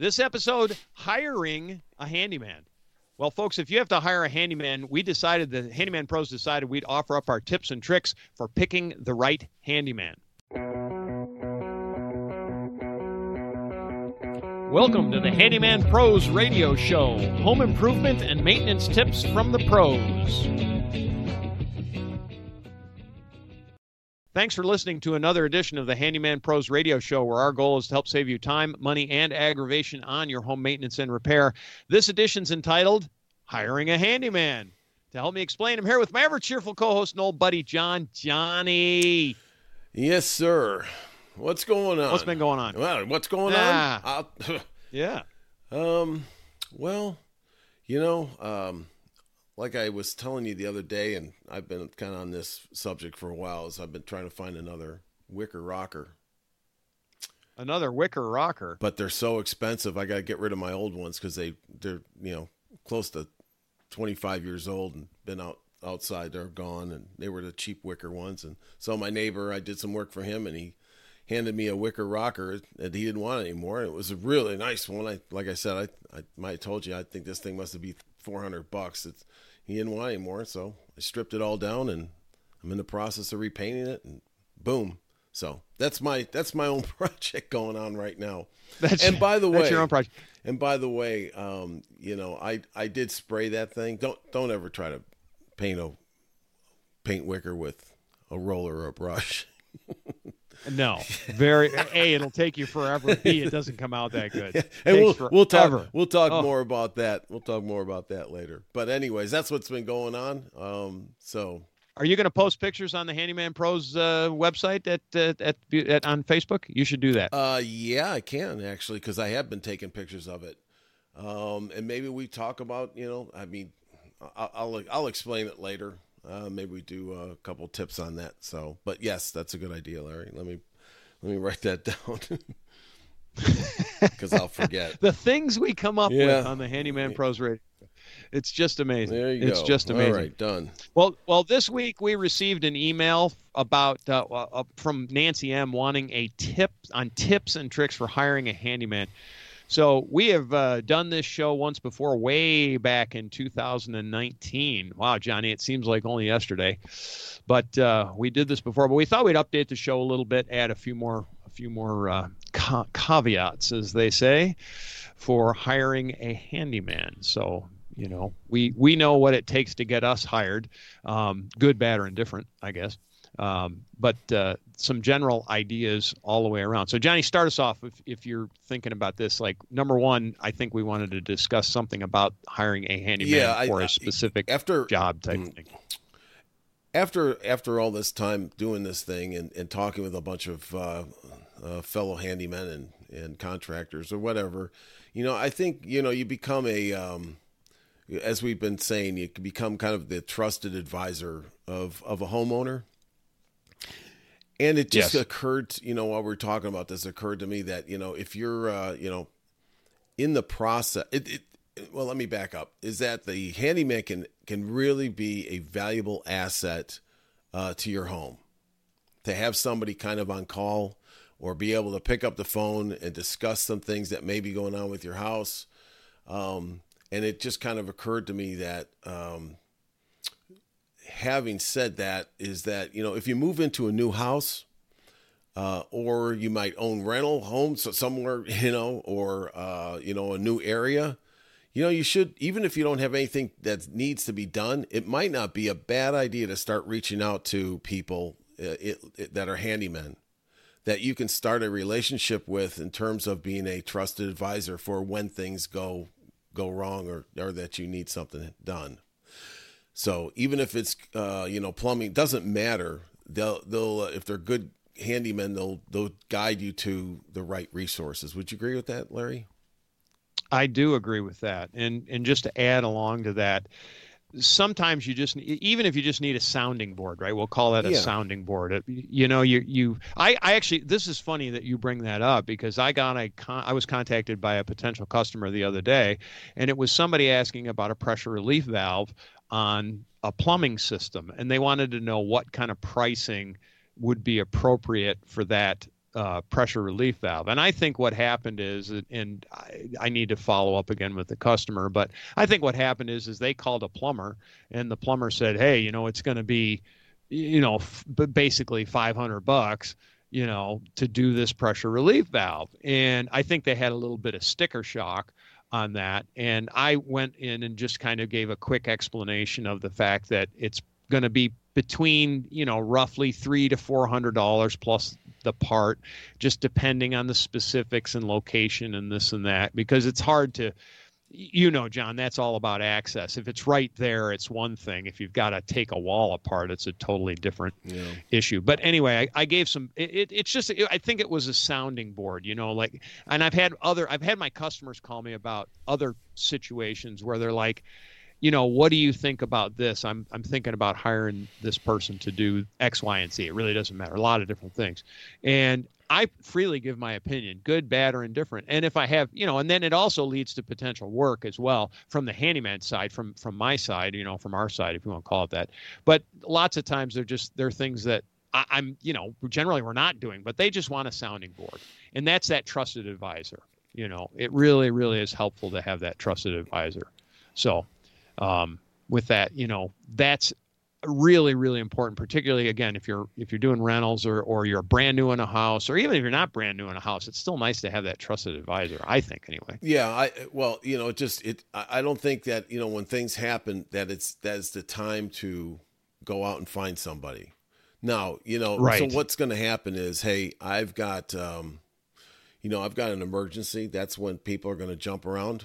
This episode, hiring a handyman. Well, folks, if you have to hire a handyman, the Handyman Pros decided we'd offer up our tips and tricks for picking the right handyman. Welcome to the Handyman Pros radio show, home improvement and maintenance tips from the pros. Thanks for listening to another edition of the Handyman Pros radio show, where our goal is to help save you time, money, and aggravation on your home maintenance and repair. This edition's entitled Hiring a Handyman. To help me explain, I'm here with my ever-cheerful co-host and old buddy, John. Johnny. Yes, sir. What's going on? What's been going on? Well, what's going on? Yeah. Well, like I was telling you the other day, and I've been kind of on this subject for a while, is I've been trying to find another wicker rocker. Another wicker rocker? But they're so expensive, I got to get rid of my old ones because they're close to 25 years old and been outside. They're gone, and they were the cheap wicker ones. And so my neighbor, I did some work for him, and he handed me a wicker rocker that he didn't want anymore. It was a really nice one. Like I said, I might have told you, I think this thing must have been $400. He didn't want anymore, so I stripped it all down, and I'm in the process of repainting it, and boom. So that's my own project going on right now. That's your own project. And by the way, I did spray that thing. Don't ever try to paint wicker with a roller or a brush. No, it'll take you forever. B, it doesn't come out that good. Yeah. And we'll talk more about that. We'll talk more about that later. But anyways, that's what's been going on. So are you going to post pictures on the Handyman Pros website on Facebook? You should do that. Yeah, I can actually, because I have been taking pictures of it. And maybe we talk about, I'll explain it later. Maybe we do a couple tips on that. So, but yes, that's a good idea, Larry. Let me write that down because I'll forget the things we come up with on the Handyman Pros Radio. It's just amazing. There you go. It's just amazing. All right, done. Well, this week we received an email about from Nancy M wanting a tip on tips and tricks for hiring a handyman. So we have done this show once before, way back in 2019. Wow, Johnny, it seems like only yesterday. But we did this before. But we thought we'd update the show a little bit, add a few more caveats, as they say, for hiring a handyman. So, we know what it takes to get us hired, good, bad, or indifferent, I guess. But some general ideas all the way around. So, Johnny, start us off if you're thinking about this. Like, number one, I think we wanted to discuss something about hiring a handyman for a specific job type thing. After all this time doing this thing and talking with a bunch of fellow handymen and contractors or whatever, I think, you become as we've been saying, you can become kind of the trusted advisor of a homeowner. And it just occurred, while we're talking about this, occurred to me that, if you're, in the process, well, let me back up, is that the handyman can really be a valuable asset to your home. To have somebody kind of on call or be able to pick up the phone and discuss some things that may be going on with your house. And it just kind of occurred to me that, having said that, is that, if you move into a new house, or you might own rental homes somewhere, or, a new area, you should, even if you don't have anything that needs to be done, it might not be a bad idea to start reaching out to people that are handymen that you can start a relationship with in terms of being a trusted advisor for when things go wrong or that you need something done. So even if it's, plumbing, doesn't matter. They'll if they're good handymen, they'll guide you to the right resources. Would you agree with that, Larry? I do agree with that. And just to add along to that, sometimes you just, even if you just need a sounding board, right? We'll call that a sounding board. I actually, this is funny that you bring that up, because I was contacted by a potential customer the other day, and it was somebody asking about a pressure relief valve on a plumbing system. And they wanted to know what kind of pricing would be appropriate for that pressure relief valve. And I think what happened is, and I need to follow up again with the customer, but I think what happened is they called a plumber, and the plumber said, hey, it's going to be, basically $500, to do this pressure relief valve. And I think they had a little bit of sticker shock on that. And I went in and just kind of gave a quick explanation of the fact that it's going to be between, roughly $300 to $400 plus the part, just depending on the specifics and location and this and that, because it's hard to, John, that's all about access. If it's right there, it's one thing. If you've got to take a wall apart, it's a totally different issue. But anyway, I gave some, it's just, I think it was a sounding board, and I've had my customers call me about other situations where they're like, what do you think about this? I'm thinking about hiring this person to do X, Y, and Z. It really doesn't matter. A lot of different things. And I freely give my opinion, good, bad, or indifferent. And if I have, and then it also leads to potential work as well from the handyman side, from my side, from our side, if you want to call it that. But lots of times they're things that I'm, generally we're not doing, but they just want a sounding board. And that's that trusted advisor. It really, really is helpful to have that trusted advisor. So, with that, that's really, really important, particularly again, if you're doing rentals or you're brand new in a house, or even if you're not brand new in a house, it's still nice to have that trusted advisor, I think, anyway. Yeah. I don't think that, when things happen, that's the time to go out and find somebody. Now, right. So what's going to happen is, hey, I've got an emergency. That's when people are going to jump around.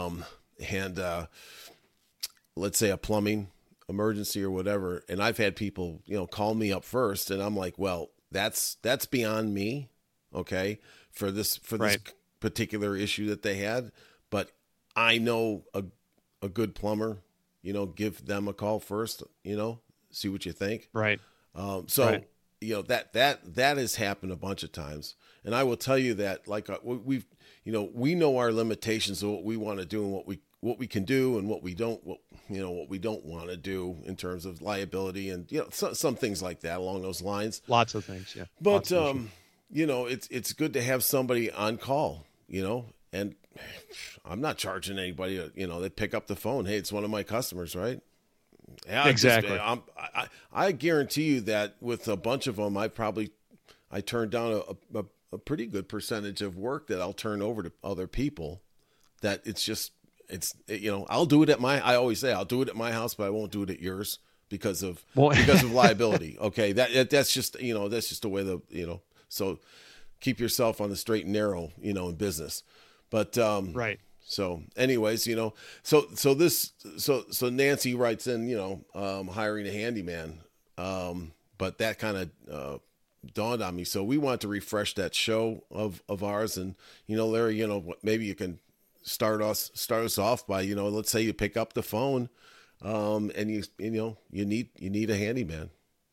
Let's say a plumbing emergency or whatever. And I've had people, call me up first, and I'm like, well, that's beyond me. Okay. For this particular issue that they had, but I know a good plumber, give them a call first, see what you think. Right. That has happened a bunch of times. And I will tell you that, like, we know our limitations of what we want to do and what we can do and what we don't want to do in terms of liability and, some things like that along those lines. Lots of things. Yeah. But, it's good to have somebody on call, and I'm not charging anybody, they pick up the phone. Hey, it's one of my customers, right? Yeah, exactly. I guarantee you that with a bunch of them, I turned down a pretty good percentage of work that I'll turn over to other people. That I'll do it I always say I'll do it at my house, but I won't do it at yours because of liability. Okay. That's just the way so keep yourself on the straight and narrow, in business. But, right. So anyways, so Nancy writes in, hiring a handyman. But that kind of, dawned on me. So we want to refresh that show of ours. And, Larry, maybe you can start us off by, let's say you pick up the phone, and you need a handyman.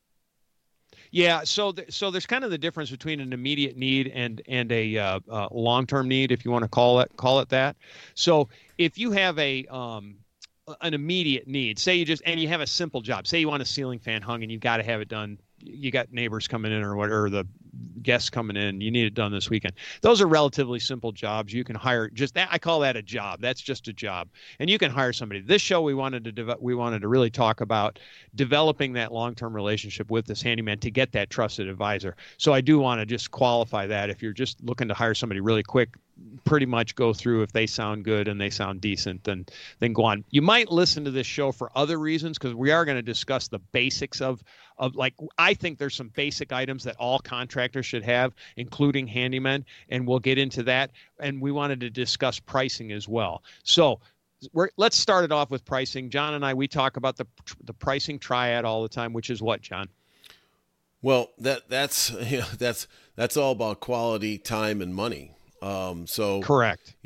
Yeah. So there's kind of the difference between an immediate need and a long-term need, if you want to call it that. So if you have an immediate need, say you have a simple job, say you want a ceiling fan hung and you've got to have it done. You got neighbors coming in or whatever, the guests coming in, you need it done this weekend. Those are relatively simple jobs. You can hire just that. I call that a job. That's just a job. And you can hire somebody. This show, we wanted to really talk about developing that long-term relationship with this handyman to get that trusted advisor. So I do want to just qualify that. If you're just looking to hire somebody really quick, pretty much go through, if they sound good and they sound decent, then go on. You might listen to this show for other reasons, because we are going to discuss the basics of like, I think there's some basic items that all contractors should have, including handymen, and we'll get into that. And we wanted to discuss pricing as well. So let's start it off with pricing. John and I, we talk about the pricing triad all the time, which is what, John? Well, that's all about quality, time, and money. So correct.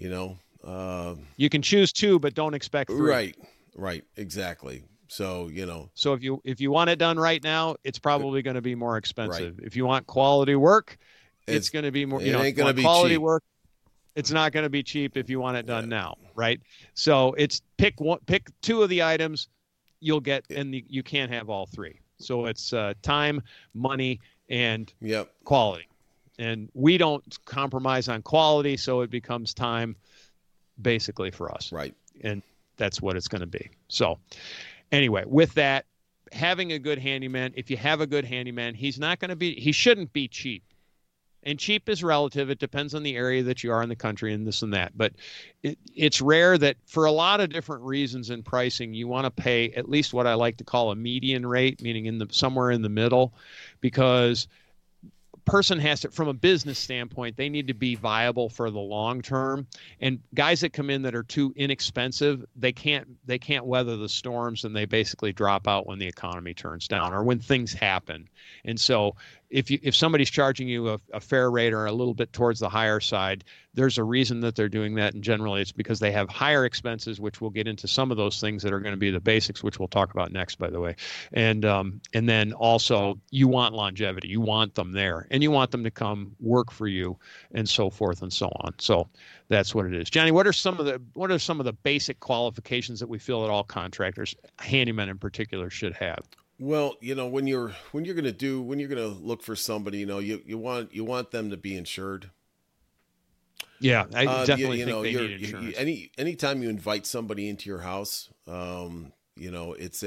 You can choose two, but don't expect three. Right. Exactly. So, so if you want it done right now, it's probably going to be more expensive. Right. If you want quality work, it's going to be more, it ain't going to be quality cheap. Work. It's not going to be cheap if you want it done now. Right. So it's pick two of the items you'll get, and you can't have all three. So it's time, money, and quality. And we don't compromise on quality, so it becomes time basically for us. Right. And that's what it's going to be. So anyway, with that, having a good handyman, if you have a good handyman, he shouldn't be cheap. And cheap is relative. It depends on the area that you are in the country and this and that. But it's rare that for a lot of different reasons in pricing, you want to pay at least what I like to call a median rate, meaning somewhere in the middle, because person has to, from a business standpoint, they need to be viable for the long term. And guys that come in that are too inexpensive, they can't weather the storms, and they basically drop out when the economy turns down or when things happen. And so if somebody's charging you a fair rate or a little bit towards the higher side, there's a reason that they're doing that. And generally it's because they have higher expenses, which we'll get into some of those things that are going to be the basics, which we'll talk about next, by the way. And then also you want longevity, you want them there, and you want them to come work for you, and so forth and so on. So that's what it is. Johnny, what are some of the basic qualifications that we feel that all contractors, handymen in particular, should have? Well, when you're going to look for somebody, you want them to be insured. Yeah, I definitely think they need insurance. Anytime you invite somebody into your house, it's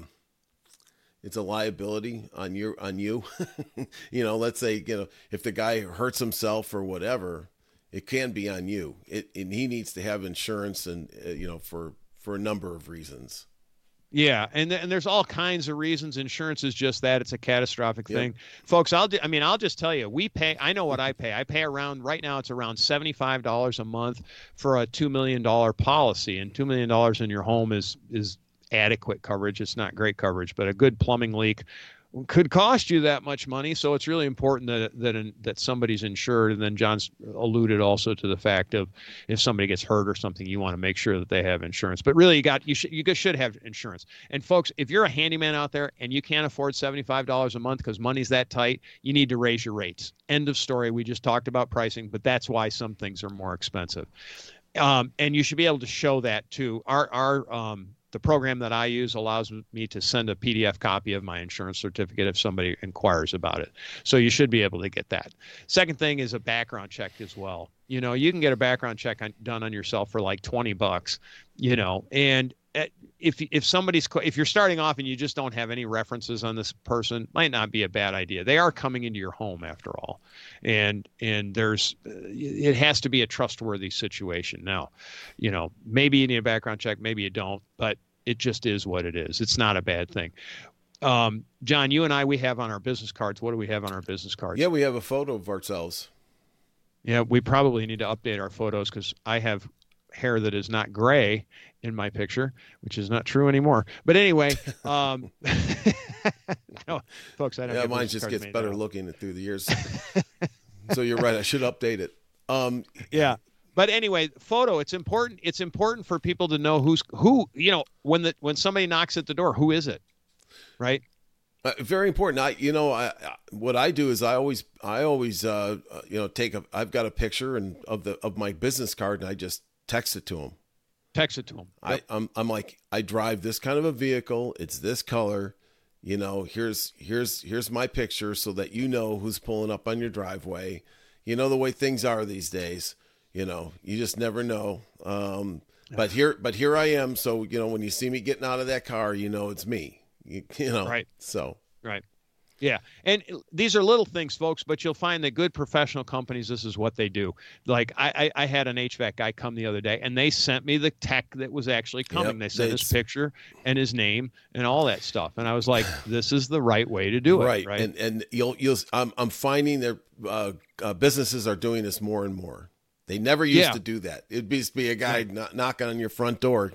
a liability on you. Let's say, if the guy hurts himself or whatever, it can be on you. And he needs to have insurance, and for a number of reasons. Yeah, and there's all kinds of reasons. Insurance is just that. It's a catastrophic thing. Folks, I'll just tell you, I know what I pay. I pay right now it's around $75 a month for a $2 million policy, and $2 million in your home is adequate coverage. It's not great coverage, but a good plumbing leak could cost you that much money. So it's really important that somebody's insured. And then John's alluded also to the fact of if somebody gets hurt or something, you want to make sure that they have insurance. But really, you should have insurance. And folks, if you're a handyman out there and you can't afford $75 a month because money's that tight, you need to raise your rates. End of story. We just talked about pricing, but that's why some things are more expensive. And you should be able to show that too. The program that I use allows me to send a PDF copy of my insurance certificate if somebody inquires about it. So you should be able to get that. Second thing is a background check as well. You can get a background check done on yourself for like $20, and if you're starting off and you just don't have any references on this person, might not be a bad idea. They are coming into your home after all. And it has to be a trustworthy situation. Now, maybe you need a background check, maybe you don't, but it just is what it is. It's not a bad thing. John, you and I, we have on our business cards. What do we have on our business cards? Yeah, we have a photo of ourselves. Yeah, we probably need to update our photos because I have hair that is not gray in my picture, which is not true anymore. But anyway, no, folks, I don't. Yeah, mine just gets better looking through the years. So you're right. I should update it. Yeah. But anyway, photo, it's important. It's important for people to know who, when somebody knocks at the door, who is it? Right. Very important. What I do is I always I've got a picture of my business card, and I just text it to them. Yep. I'm like, I drive this kind of a vehicle. It's this color. Here's my picture so that who's pulling up on your driveway. The way things are these days. You just never know. But here I am. So when you see me getting out of that car, it's me. Right. So right. Yeah. And these are little things, folks, but you'll find that good professional companies, this is what they do. Like I had an HVAC guy come the other day, and they sent me the tech that was actually coming. Yep, they sent his picture and his name and all that stuff. And I was like, this is the right way to do it. Right. Right. And I'm finding that businesses are doing this more and more. They never used to do that. It'd be a guy knocking on your front door,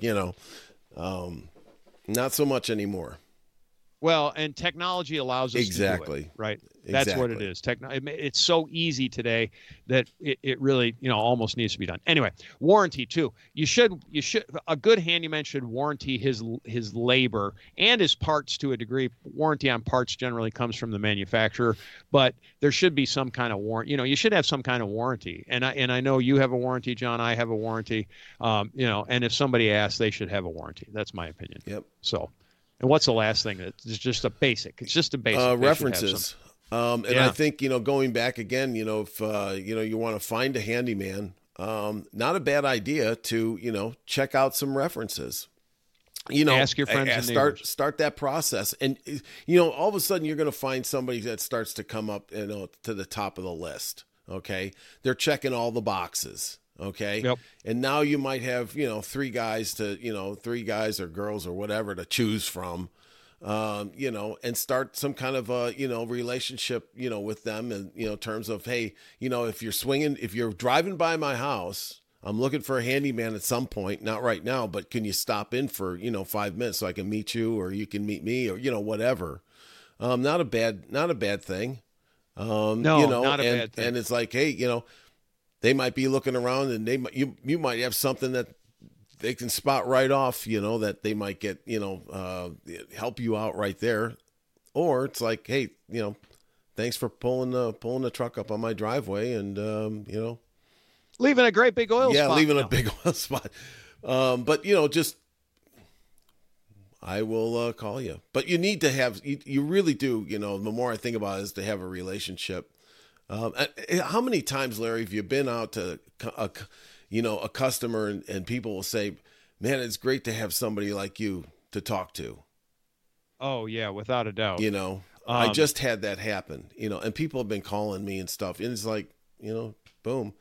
not so much anymore. Well, and technology allows us to do it, right? That's what it is. It's so easy today that it really, almost needs to be done. Anyway, warranty too. A good handyman should warranty his labor and his parts to a degree. Warranty on parts generally comes from the manufacturer, but there should be some kind of warranty. You should have some kind of warranty. And I know you have a warranty, John. I have a warranty. And if somebody asks, they should have a warranty. That's my opinion. Yep. So. And what's the last thing? It's just a basic. It's just a basic. References. And I think, going back again, if, you want to find a handyman, not a bad idea to, check out some references. Ask your friends and neighbors. Start that process. And, all of a sudden you're going to find somebody that starts to come up, to the top of the list. Okay. They're checking all the boxes. Okay. Yep. And now you might have, three guys or girls or whatever to choose from, and start some kind of a, relationship, with them. And, in terms of, hey, if you're driving by my house, I'm looking for a handyman at some point, not right now, but can you stop in for, 5 minutes so I can meet you, or you can meet me, or, whatever. Not a bad thing. No, not a bad thing. And it's like, hey, they might be looking around, and you might have something that they can spot right off, that they might get, help you out right there. Or it's like, hey, thanks for pulling the truck up on my driveway, and leaving a great big oil spot. Yeah, leaving a big oil spot. But just I will call you. But you need to have, you really do, the more I think about it, is to have a relationship. How many times, Larry, have you been out to a customer and people will say, man, it's great to have somebody like you to talk to. Oh yeah, without a doubt. I just had that happen, and people have been calling me and stuff, and it's like, boom.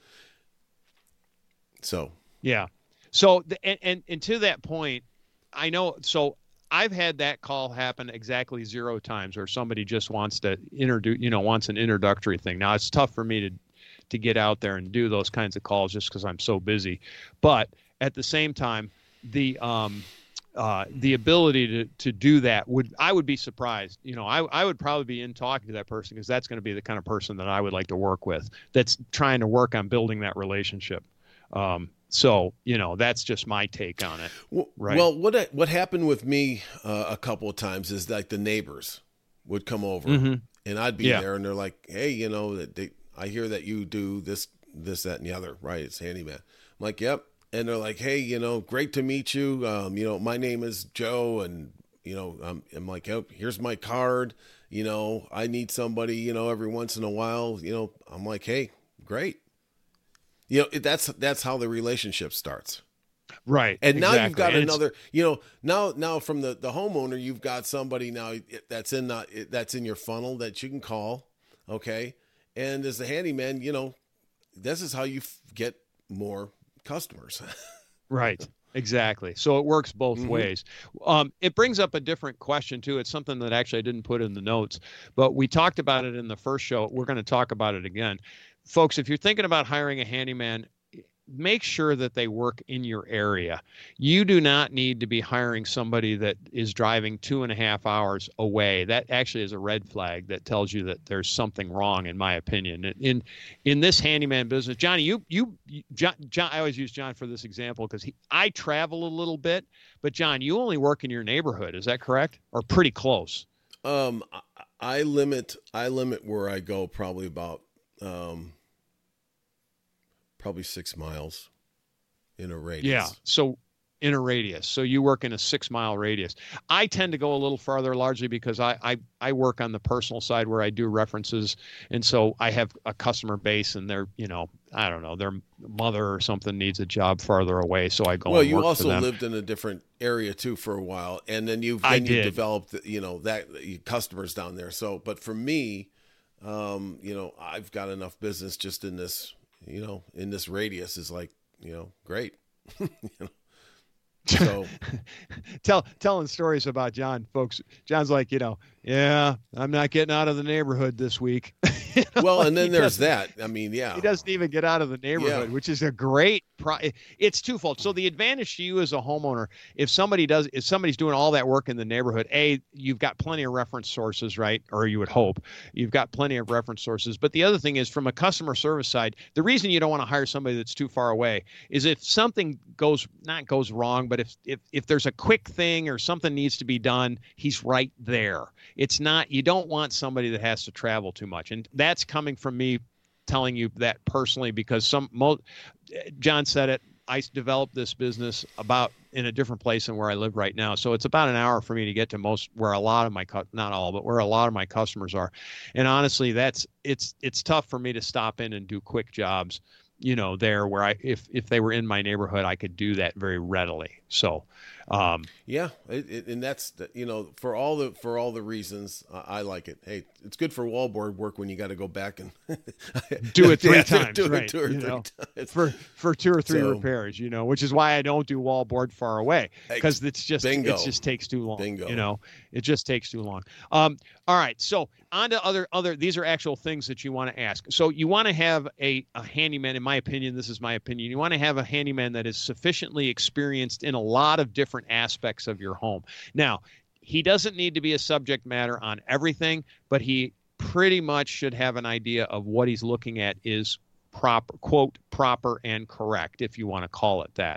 So, yeah. So, and to that point, I know, so I've had that call happen exactly 0 times where somebody just wants to wants an introductory thing. Now it's tough for me to get out there and do those kinds of calls just because I'm so busy. But at the same time, the ability to do that I would be surprised. I would probably be in talking to that person, because that's going to be the kind of person that I would like to work with, that's trying to work on building that relationship. So, that's just my take on it. Right. Well, what happened with me a couple of times is like the neighbors would come over, and I'd be there, and they're like, hey, I hear that you do this, that, and the other, right? It's handyman. I'm like, yep. And they're like, hey, great to meet you. My name is Joe, and, I'm like, oh, here's my card. I need somebody, every once in a while, I'm like, hey, great. That's how the relationship starts. Right. And now you've got another, now from the homeowner, you've got somebody now that's in your funnel that you can call. Okay. And as the handyman, this is how you get more customers. Right. Exactly. So it works both ways. It brings up a different question too. It's something that actually I didn't put in the notes, but we talked about it in the first show. We're going to talk about it again. Folks, if you're thinking about hiring a handyman, make sure that they work in your area. You do not need to be hiring somebody that is driving 2.5 hours away. That actually is a red flag that tells you that there's something wrong, in my opinion. In this handyman business, Johnny, John, I always use John for this example because I travel a little bit, but John, you only work in your neighborhood. Is that correct? Or pretty close? I limit where I go probably about probably 6 miles in a radius. Yeah. So in a radius. So you work in a 6-mile radius. I tend to go a little farther, largely because I work on the personal side where I do references. And so I have a customer base, and they're, I don't know, their mother or something needs a job farther away. So I go and work for them. Well, you also lived in a different area too for a while. And then you developed, that customers down there. So, but for me, I've got enough business just in this, in this radius is like, great. So telling stories about John, folks. John's like, yeah, I'm not getting out of the neighborhood this week. Well, and then there's that. I mean, yeah. He doesn't even get out of the neighborhood, which is a great it's twofold. So the advantage to you as a homeowner, if somebody's doing all that work in the neighborhood, you've got plenty of reference sources, right? Or you would hope you've got plenty of reference sources. But the other thing is, from a customer service side, the reason you don't want to hire somebody that's too far away is if something goes wrong, but if there's a quick thing or something needs to be done, he's right there. It's not, you don't want somebody that has to travel too much. And that's coming from me telling you that personally, because John said it, I developed this business about in a different place than where I live right now. So it's about an hour for me to get to where a lot of my, not all, but where a lot of my customers are. And honestly, it's tough for me to stop in and do quick jobs, there where if they were in my neighborhood, I could do that very readily. So, yeah, and that's for all the reasons I like it. Hey, it's good for wallboard work when you got to go back and do it three times, do right? It 2 or 3 times for 2 or 3 repairs, which is why I don't do wallboard far away, because it just takes too long. Bingo. It just takes too long. All right, so on to other. These are actual things that you want to ask. So you want to have a handyman. In my opinion, this is my opinion. You want to have a handyman that is sufficiently experienced in a lot of different aspects of your home. Now, he doesn't need to be a subject matter on everything, but he pretty much should have an idea of what he's looking at is proper, quote, proper and correct, if you want to call it that.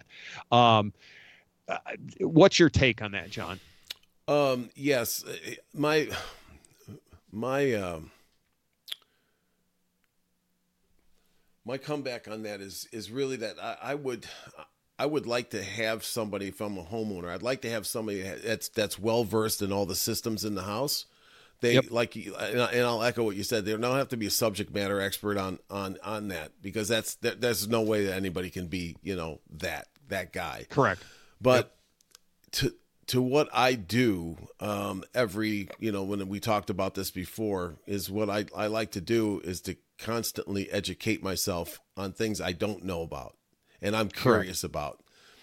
What's your take on that, John? Yes, my comeback on that is really that I would like to have somebody, if I'm a homeowner, I'd like to have somebody that's well versed in all the systems in the house. And I'll echo what you said. They don't have to be a subject matter expert on that, because there's no way that anybody can be that guy. Correct. But to what I do when we talked about this before, is what I like to do is to constantly educate myself on things I don't know about and I'm curious about.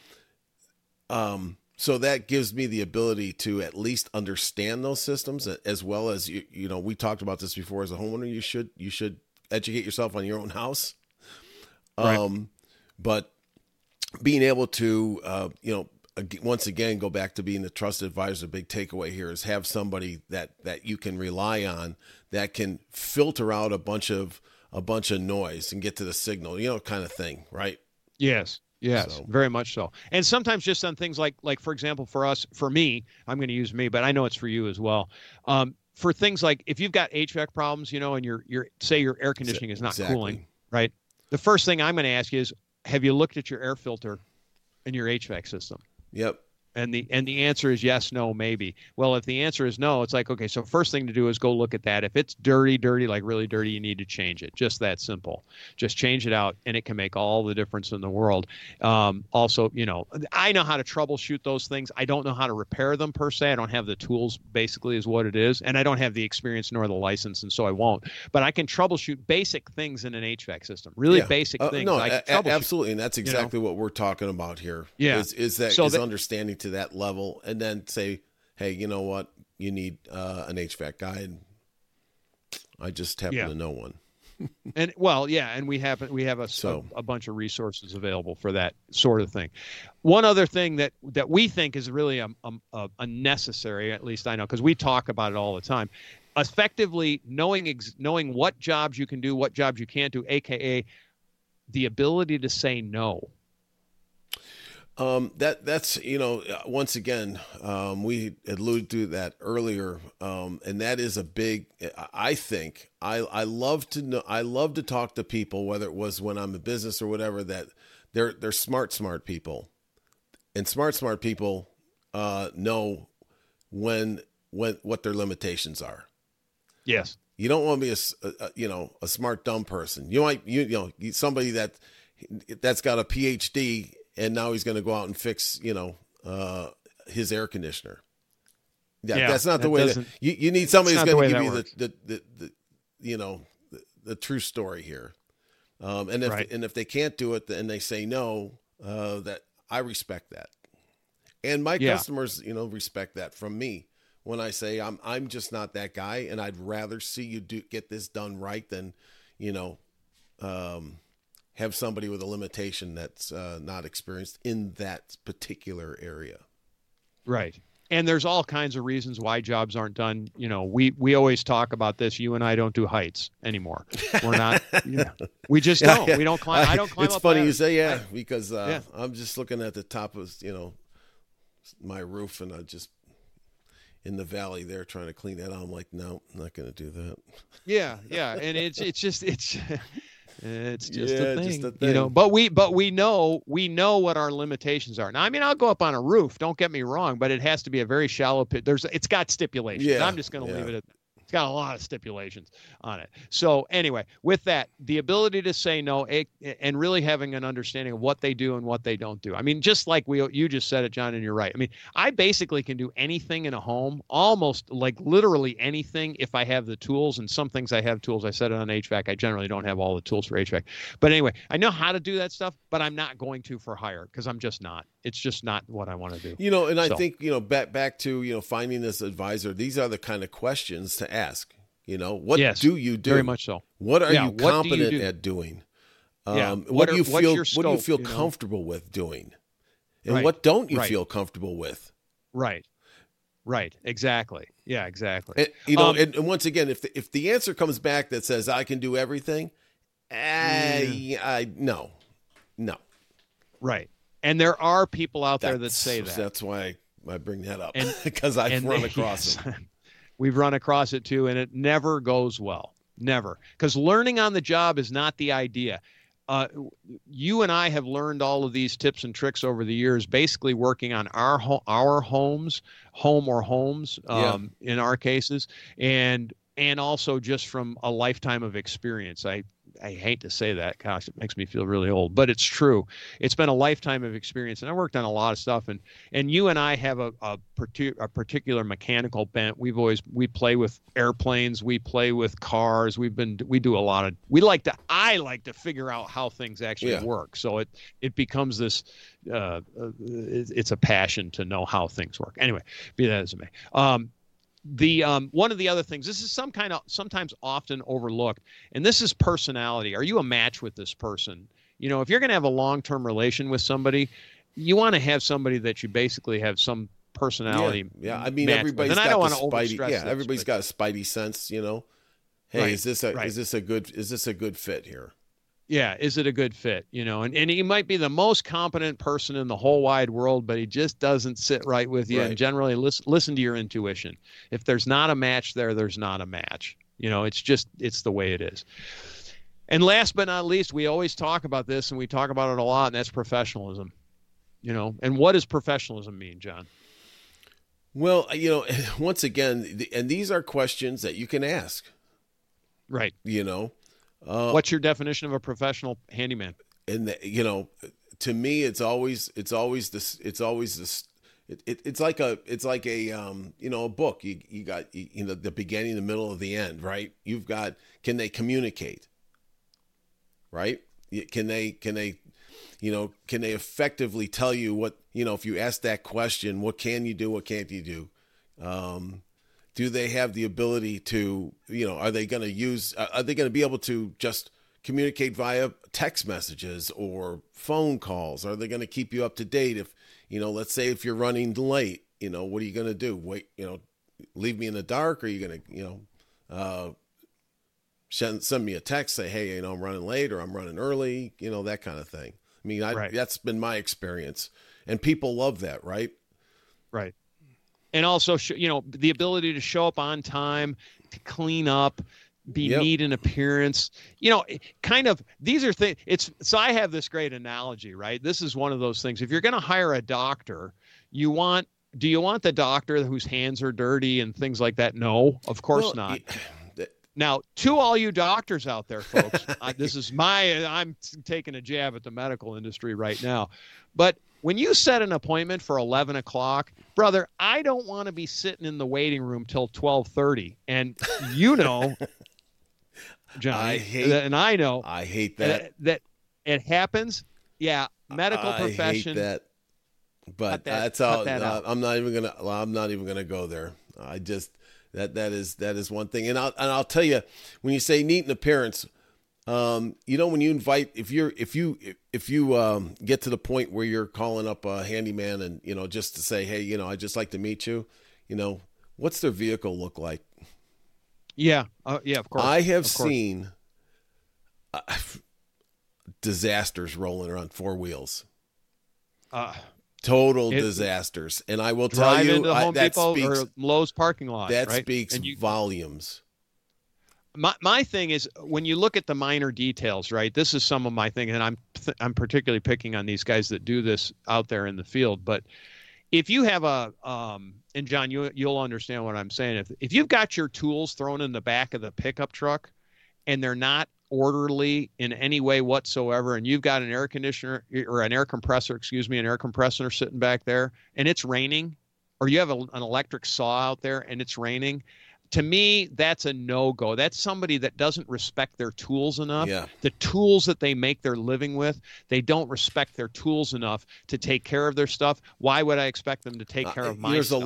So that gives me the ability to at least understand those systems, as well as, we talked about this before, as a homeowner, you should educate yourself on your own house. Right. But being able to, once again, go back to being a trusted advisor, a big takeaway here is have somebody that you can rely on, that can filter out a bunch of noise and get to the signal, kind of thing. Right. Yes. Yes, so. Very much so. And sometimes just on things like, for example, for me, I'm going to use me, but I know it's for you as well. For things like if you've got HVAC problems, and say your air conditioning is not cooling, right? The first thing I'm going to ask you is, have you looked at your air filter in your HVAC system? Yep. And the answer is yes, no, maybe. Well, if the answer is no, it's like, okay, so first thing to do is go look at that. If it's dirty, like really dirty, you need to change it. Just that simple. Just change it out, and it can make all the difference in the world. Also, I know how to troubleshoot those things. I don't know how to repair them per se. I don't have the tools, basically, is what it is. And I don't have the experience nor the license, and so I won't. But I can troubleshoot basic things in an HVAC system. Really basic things. No, absolutely. And that's exactly what we're talking about here. Yeah. Is understanding to that level, and then say, hey, you know what, you need an HVAC guy, and I just happen to know one. And and we have a bunch of resources available for that sort of thing. One other thing that we think is really a necessary, at least I know, because we talk about it all the time, effectively knowing what jobs you can do, what jobs you can't do, aka the ability to say no. That's once again, we alluded to that earlier, and that is a big. I think I love to know. I love to talk to people, whether it was when I'm in business or whatever, that they're smart people, and smart people know when what their limitations are. Yes, you don't want to be a smart dumb person. You might somebody that's got a PhD. And now he's going to go out and fix, his air conditioner. Yeah, that's not the way that you need somebody who's going to give you the true story here. And if they can't do it and they say no, that I respect that. And my customers, respect that from me when I say I'm just not that guy, and I'd rather see you get this done right than, have somebody with a limitation that's not experienced in that particular area. Right. And there's all kinds of reasons why jobs aren't done. We always talk about this. You and I don't do heights anymore. We're not, we just don't. Yeah. We don't climb. I don't climb it's up funny ladders. You say, because I'm just looking at the top of, my roof, and I just in the valley there trying to clean that out. I'm like, no, I'm not going to do that. Yeah. And it's just It's just Yeah, a thing, just a you know. thing. But we know what our limitations are. Now, I mean, I'll go up on a roof. Don't get me wrong, but it has to be a very shallow pit. It's got stipulations. Yeah, I'm just going to yeah. leave it at. It's got a lot of stipulations on it. So anyway, with that, the ability to say no and really having an understanding of what they do and what they don't do. I mean, just like you just said it, John, and you're right. I mean, I basically can do anything in a home, almost like literally anything if I have the tools. And some things I have tools. I said it on HVAC. I generally don't have all the tools for HVAC. But anyway, I know how to do that stuff, but I'm not going to for hire because I'm just not. It's just not what I want to do. You know, and I think, you know, back to, you know, finding this advisor, these are the kind of questions to ask. You know, what do you do? Very much so. What are you competent at doing? What do you feel comfortable with doing? And what don't you feel comfortable with? Right. Exactly. Yeah, exactly. And, you know, and once again, if the answer comes back that says I can do everything, no. Right. And there are people out there that say that. That's why I bring that up, because I've run across them. We've run across it too, and it never goes well. Never. Because learning on the job is not the idea. You and I have learned all of these tips and tricks over the years, basically working on our homes in our cases, and also just from a lifetime of experience. I hate to say that, gosh, it makes me feel really old, but it's true. It's been a lifetime of experience, and I worked on a lot of stuff. And you and I have a particular mechanical bent. We play with airplanes, we play with cars. I like to figure out how things actually work. So it becomes this. It's a passion to know how things work. Anyway, be that as it may. One of the other things, this is sometimes often overlooked, and this is personality. Are you a match with this person? You know, if you're going to have a long-term relation with somebody, you want to have somebody that you basically have some personality. Yeah. I mean, everybody's got got a spidey sense, you know. Hey, is this a good fit here? Yeah, is it a good fit? You know, and he might be the most competent person in the whole wide world, but he just doesn't sit right with you. Right. And generally, listen to your intuition. If there's not a match there, there's not a match. You know, it's the way it is. And last but not least, we always talk about this, and we talk about it a lot, and that's professionalism. You know, and what does professionalism mean, John? Well, you know, once again, and these are questions that you can ask. Right. You know. What's your definition of a professional handyman? And you know, to me, it's always this. It's like a you know, a book. You got the beginning, the middle, of the end, right? You've got, can they communicate? Right? Can they effectively tell you what, you know, if you ask that question, what can you do? What can't you do? Do they have the ability to, you know, are they going to be able to just communicate via text messages or phone calls? Are they going to keep you up to date? If, you know, let's say if you're running late, you know, what are you going to do? Wait, you know, leave me in the dark? Or are you going to, you know, send me a text, say, hey, you know, I'm running late or I'm running early, you know, that kind of thing. I mean, that's been my experience, and people love that. Right. Right. And also, you know, the ability to show up on time, to clean up, be neat in appearance. You know, kind of, these are things. So I have this great analogy, right? This is one of those things. If you're going to hire a doctor, do you want the doctor whose hands are dirty and things like that? No, of course not. Now, to all you doctors out there, folks, I'm taking a jab at the medical industry right now, but when you set an appointment for 11 o'clock, brother, I don't want to be sitting in the waiting room till 12:30. And you know, Johnny, I know. I hate that. That it happens. Yeah, medical profession. I hate that. But that's all. I'm not even gonna go there. I just that is one thing. And I'll tell you, when you say neat in appearance, you know, when you invite, if you get to the point where you're calling up a handyman and, you know, just to say, hey, you know, I'd just like to meet you, you know, what's their vehicle look like? Yeah. Yeah, of course. I have seen disasters rolling around four wheels. Total disasters. And I will tell you, into Home Depot or Lowe's parking lot. That right? speaks volumes. my thing is when you look at the minor details, right? This is some of my thing, and I'm particularly picking on these guys that do this out there in the field. But if you have and John, you'll understand what I'm saying. If you've got your tools thrown in the back of the pickup truck and they're not orderly in any way whatsoever, and you've got an air conditioner or an air compressor sitting back there, and it's raining, or you have an electric saw out there and it's raining, to me, that's a no-go. That's somebody that doesn't respect their tools enough. Yeah. The tools that they make their living with, they don't respect their tools enough to take care of their stuff. Why would I expect them to take care of my stuff?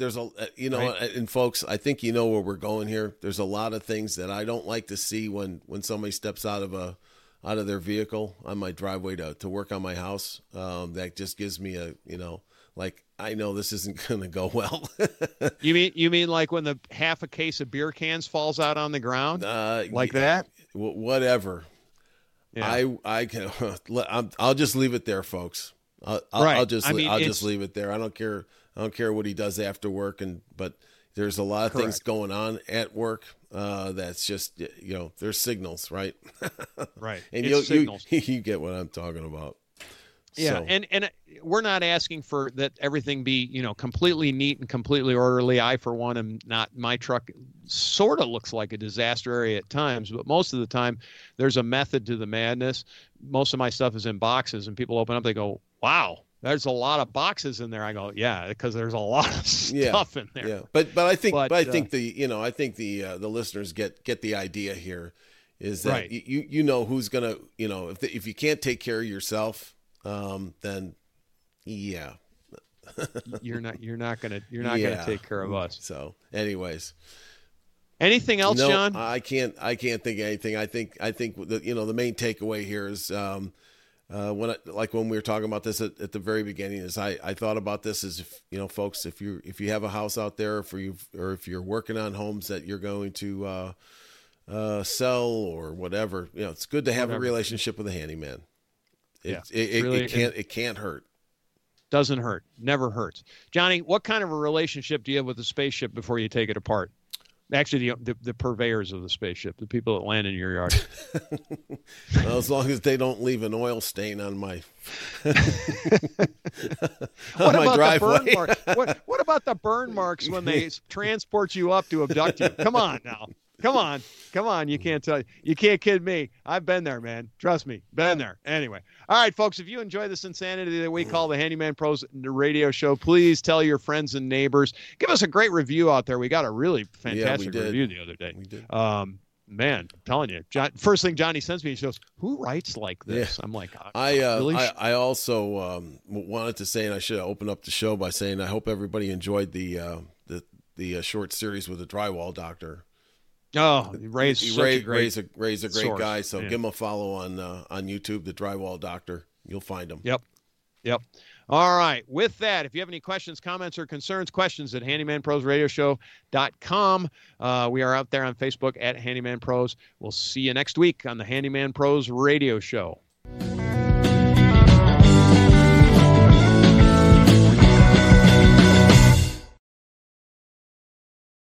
Right? And folks, I think you know where we're going here. There's a lot of things that I don't like to see when somebody steps out of their vehicle on my driveway to work on my house. That just gives me like, I know this isn't going to go well. You mean like when the half a case of beer cans falls out on the ground, like that? Whatever. Yeah. I can. I'll just leave it there, folks. I'll just leave it there. I don't care what he does after work, but there's a lot of things going on at work. That's just there's signals, right? Right. And you get what I'm talking about. Yeah, so. And we're not asking for that everything be, completely neat and completely orderly. I, for one, am not. My truck sort of looks like a disaster area at times, but most of the time there's a method to the madness. Most of my stuff is in boxes, and people open up, they go, wow, there's a lot of boxes in there. I go, yeah, because there's a lot of stuff in there. Yeah, but I think the listeners get the idea here is that right. you know who's gonna, if you can't take care of yourself, then yeah, you're not gonna take care of us. So, anyways, anything else, John? I can't think of anything. I think the main takeaway here is when we were talking about this at the very beginning is I thought about this as folks, if you have a house out there, or if you're working on homes that you're going to sell or whatever, it's good to have a relationship with a handyman. It can't hurt. Doesn't hurt. Never hurts. Johnny, what kind of a relationship do you have with the spaceship before you take it apart? Actually, the purveyors of the spaceship, the people that land in your yard. Well, as long as they don't leave an oil stain on my driveway. What about the burn marks when they transport you up to abduct you? Come on now. Come on. You can't kid me. I've been there, man. Trust me. Been there. Anyway. All right, folks, if you enjoy this insanity that we call the Handyman Pros radio show, please tell your friends and neighbors. Give us a great review out there. We got a really fantastic review the other day. We did. Man, I'm telling you, first thing Johnny sends me, he goes, "Who writes like this?" I'm like, really? I also wanted to say, and I should have opened up the show by saying, I hope everybody enjoyed the short series with the drywall doctor. Oh, Ray's a great source. Guy. So give him a follow on YouTube, the Drywall Doctor. You'll find him. Yep. All right. With that, if you have any questions, comments, or concerns, questions at handymanprosradioshow.com. We are out there on Facebook at Handyman Pros. We'll see you next week on the Handyman Pros Radio Show.